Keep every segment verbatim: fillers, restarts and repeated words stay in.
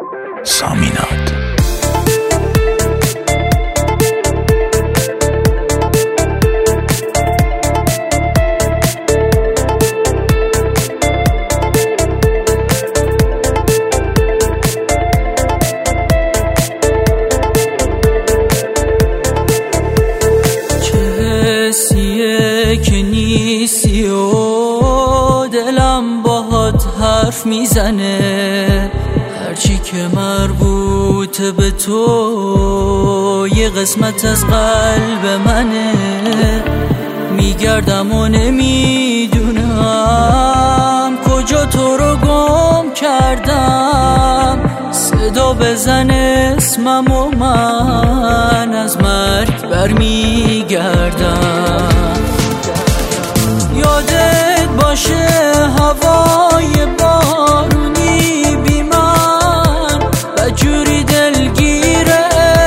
سامینات. که نیستی و دلم باهات حرف میزنه، هرچی که مربوط به تو یه قسمت از قلب منه. میگردم و نمیدونم کجا تو رو گم کردم، صدا بزن اسمم و من از مرگ برمیگردم. یادت باشه هوای بارونی بی من بجوری دلگیره،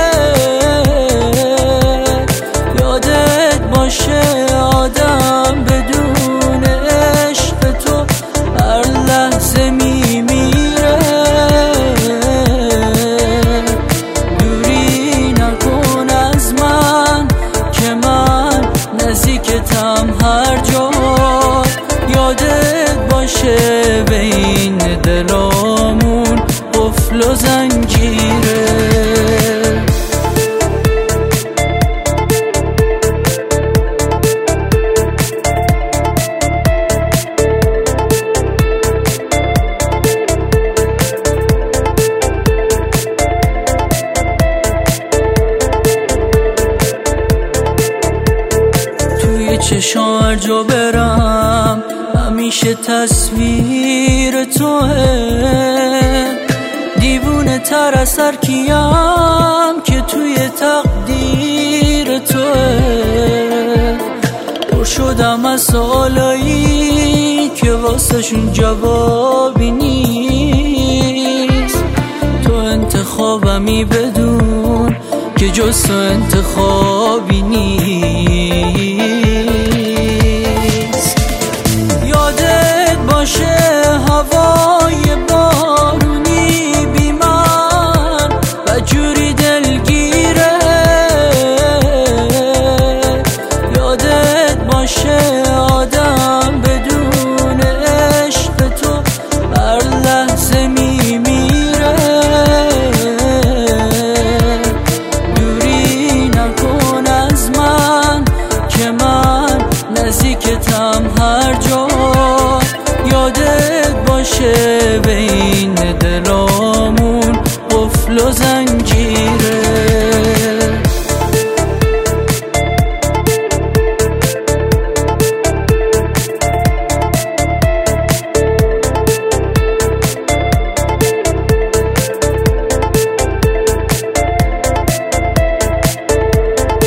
یادت باشه آدم بدون عشق تو هر لحظه میمیره. دوری نکن از من که من نزدیکتم هر جا، یادت باشه بین دلامون قفل و زنجیره. توی چشام هر جا برم همیشه تصویر توه، دیوونه تر از هر کیم که توی تقدیر توه. پر شدم از سوالایی که واسه شون جوابی نیست، تو انتخابمی بدون که جز تو انتخابی نیست. یادت باشه هوای بارونی بی من بجوری دلگیره، یادت باشه آدم بدون عشق تو هر لحظه میمیره. دوری نکن از من که من نزدیکتم هر جا، یادت باشه بین دلامون قفل و زنجیره.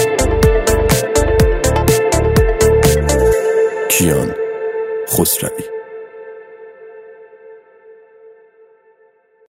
کیان خسروی.